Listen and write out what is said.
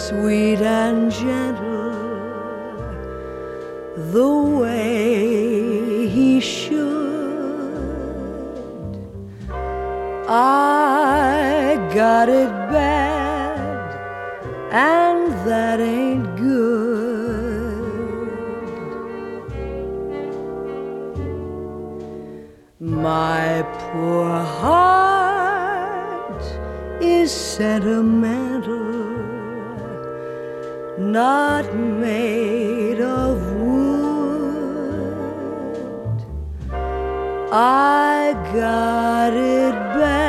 sweet and gentle, the way he should. I got it bad, and that ain't good. My poor heart is sentimental, not made of wood. I got it bad,